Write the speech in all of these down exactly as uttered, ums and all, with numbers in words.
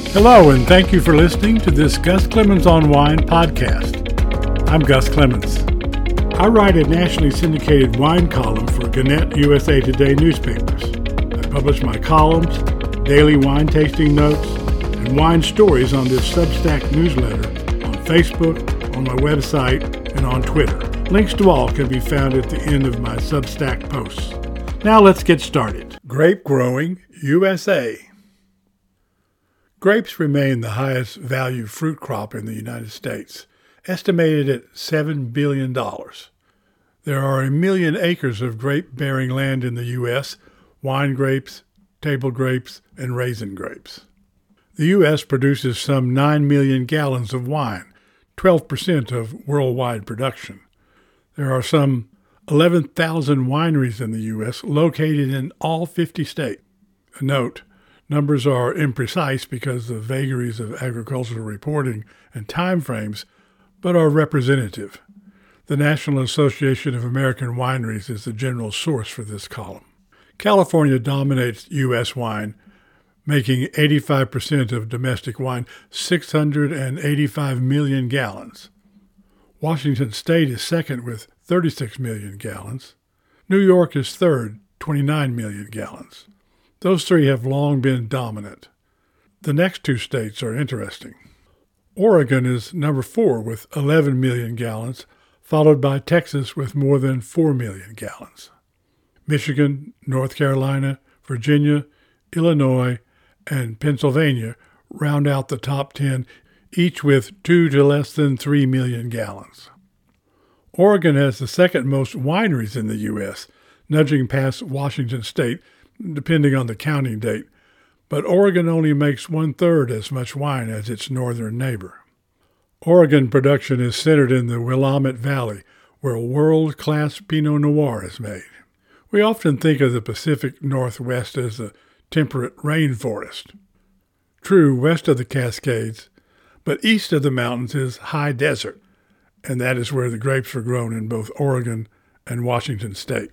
Hello, and thank you for listening to this Gus Clemens on Wine podcast. I'm Gus Clemens. I write a nationally syndicated wine column for Gannett U S A Today newspapers. I publish my columns, daily wine tasting notes, and wine stories on this Substack newsletter on Facebook, on my website, and on Twitter. Links to all can be found at the end of my Substack posts. Now let's get started. Grape growing, U S A. Grapes remain the highest value fruit crop in the United States, estimated at seven billion dollars. There are a million acres of grape-bearing land in the U S, wine grapes, table grapes, and raisin grapes. The U S produces some nine million gallons of wine, twelve percent of worldwide production. There are some eleven thousand wineries in the U S located in all fifty states. A note, numbers are imprecise because of vagaries of agricultural reporting and timeframes, but are representative. The National Association of American Wineries is the general source for this column. California dominates U S wine, making eighty-five percent of domestic wine, six hundred eighty-five million gallons. Washington State is second with thirty-six million gallons. New York is third, twenty-nine million gallons. Those three have long been dominant. The next two states are interesting. Oregon is number four with eleven million gallons, followed by Texas with more than four million gallons. Michigan, North Carolina, Virginia, Illinois, and Pennsylvania round out the top ten, each with two to less than three million gallons. Oregon has the second most wineries in the U S, nudging past Washington State, depending on the counting date, but Oregon only makes one-third as much wine as its northern neighbor. Oregon production is centered in the Willamette Valley, where world-class Pinot Noir is made. We often think of the Pacific Northwest as a temperate rainforest. True, west of the Cascades, but east of the mountains is high desert, and that is where the grapes are grown in both Oregon and Washington State.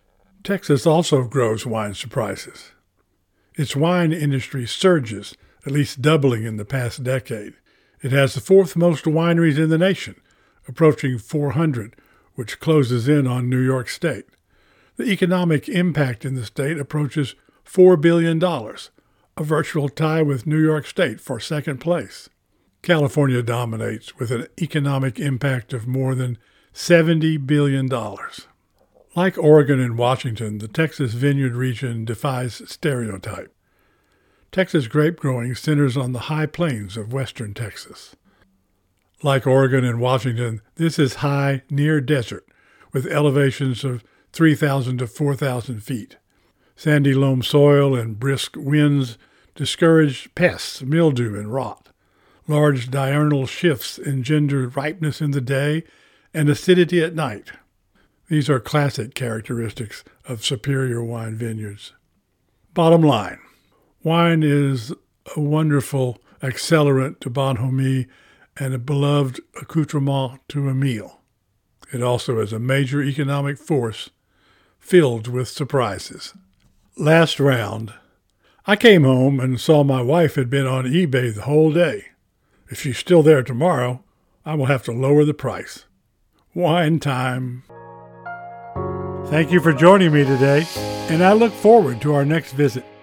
Texas also grows wine surprises. Its wine industry surges, at least doubling in the past decade. It has the fourth most wineries in the nation, approaching four hundred, which closes in on New York State. The economic impact in the state approaches four billion dollars, a virtual tie with New York State for second place. California dominates with an economic impact of more than seventy billion dollars. Like Oregon and Washington, the Texas vineyard region defies stereotype. Texas grape growing centers on the high plains of western Texas. Like Oregon and Washington, this is high near desert, with elevations of three thousand to four thousand feet. Sandy loam soil and brisk winds discourage pests, mildew, and rot. Large diurnal shifts engender ripeness in the day and acidity at night. These are classic characteristics of superior wine vineyards. Bottom line, wine is a wonderful accelerant to bonhomie and a beloved accoutrement to a meal. It also is a major economic force filled with surprises. Last round, I came home and saw my wife had been on eBay the whole day. If she's still there tomorrow, I will have to lower the price. Wine time. Thank you for joining me today, and I look forward to our next visit.